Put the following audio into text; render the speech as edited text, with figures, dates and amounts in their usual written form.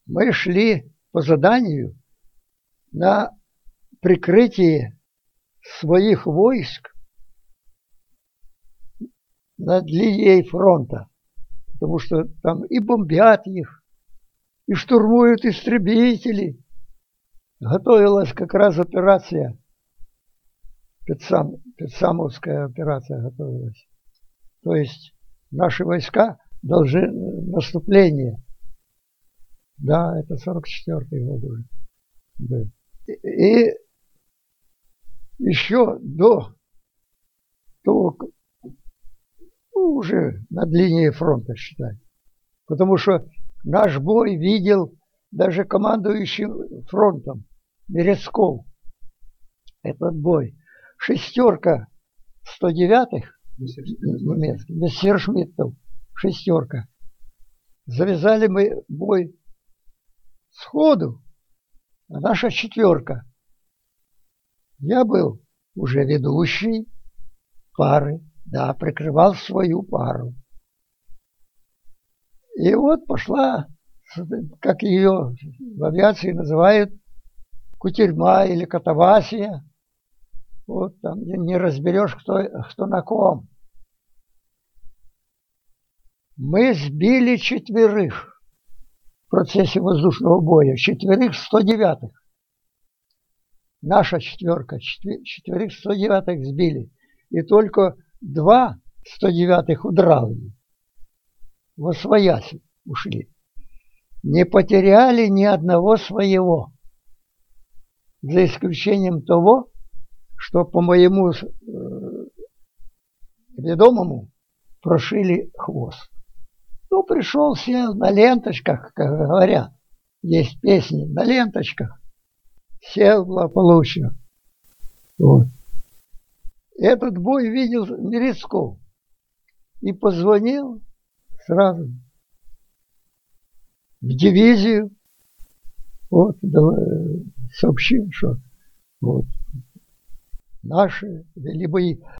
Мы шли по заданию на прикрытие своих войск над линией фронта, потому что там и бомбят их, и штурмуют истребители. Готовилась как раз операция, Петсамовская операция готовилась. То есть наши войска должны наступление. Да, это 44-й год уже был. И еще до того, уже над линией фронта, считай. Потому что наш бой видел даже командующий фронтом Мерецков. Этот бой. Шестерка 109-х немецких, Мессершмиттов, шестерка. Завязали мы бой сходу, а наша четверка. Я был уже ведущий пары, да, прикрывал свою пару. И вот пошла, как ее в авиации называют, кутерьма или катавасия. Вот там не разберешь, кто на ком. Мы сбили четверых в процессе воздушного боя. Четверых 109-х. Наша четверка, четверых 109-х сбили. И только 2 109-х удрали. Восвояси ушли. Не потеряли ни одного своего. За исключением того, что по моему ведомому прошили хвост. Ну, пришел, сел на ленточках, как говорят. Есть песни на ленточках. Сел благополучно. Вот. Этот бой видел Мерецков. И позвонил сразу в дивизию. Вот, сообщил, что вот наши вели бои.